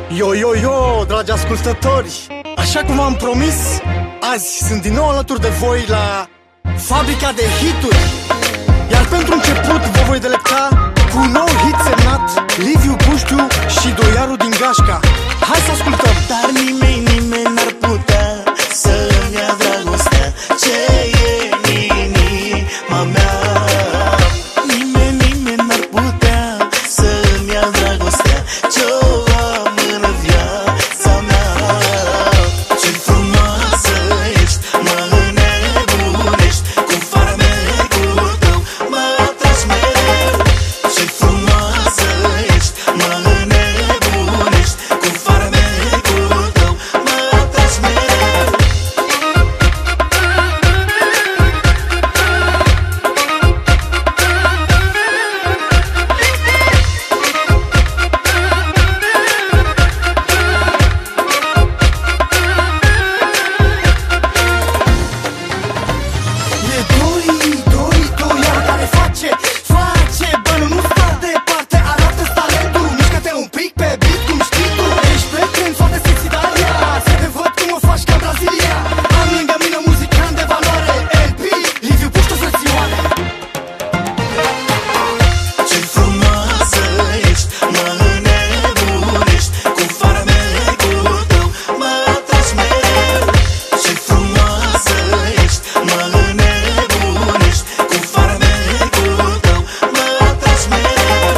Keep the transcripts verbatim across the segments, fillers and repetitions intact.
Yo, yo, yo, dragi ascultători! Așa cum am promis, azi sunt din nou alături de voi la Fabrica de Hituri. Iar pentru început vă voi delecta cu un nou hit semnat Liviu Puștiu și Doiaru din Gașca. Hai să ascultăm! Dar nimeni, nimeni n-ar putea să-mi ia dragostea ce e în inima mea. Nimeni, nimeni n-ar putea să-mi ia dragostea ce-o am în viața mea. Ce frumoasă ești, mă înnebunești, cu farmecul tău mă atragi mereu. Ce frumoasă ești, mă înnebunești, cu farmecul tău mă atragi mereu. E doi, doi, Doiaru care face, face bani, nu sta departe, arată-ți talentul, mișcă-te un pic pe beat cum știi tu. Ești pe trend, foarte sexy, dar ia, să te văd cum o faci ca în Brazilia. Am lângă mine muzicant de valoare, L P, Liviu Puștiu frățioare. Ce frumoasă ești, mă înnebunești, cu farmecul tău mă atragi mereu. Ce frumoasă ești, mă înnebunești, cu farmecul tău mă atragi mereu.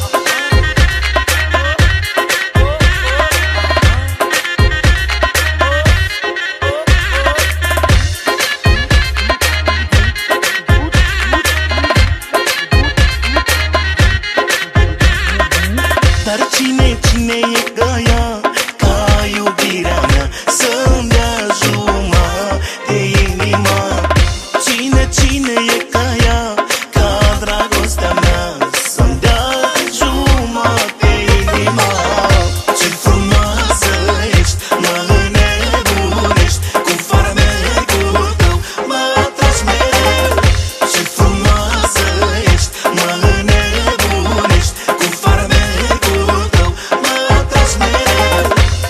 Dar cine, cine e ea ca iubirea mea să-mi dea jumătate inima? Cine, cine e ca ea ca dragostea mea să-mi dea jumătate inima? Ce frumoasă ești, mă înnebunești, cu farmecul tău mă atragi mereu. Ce frumoasă ești, mă înnebunești, cu farmecul tău mă atragi mereu.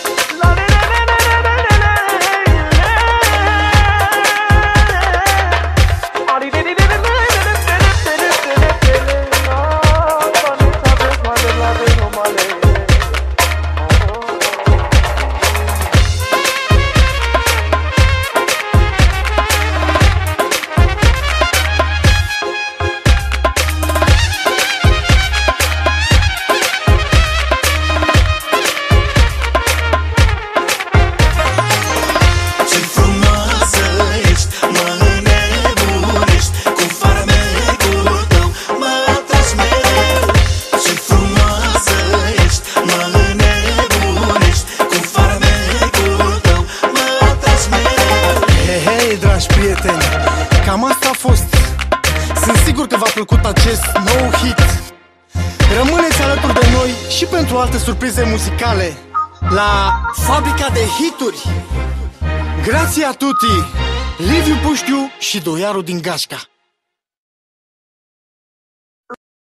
Ce frumoasă ești, mă înnebunești, cu farmecul tău mă atragi mereu. Ce frumoasă ești, mă înnebunești, cu farmecul tău mă atragi mereu. Hei, hei, dragi prieteni, cam asta a fost. Sunt sigur că v-a plăcut acest nou hit. Rămâneți alături de noi și pentru alte surprize muzicale la Fabrica de Hituri. Grazie a tutti, Liviu Puștiu și Doiaru din Gașca.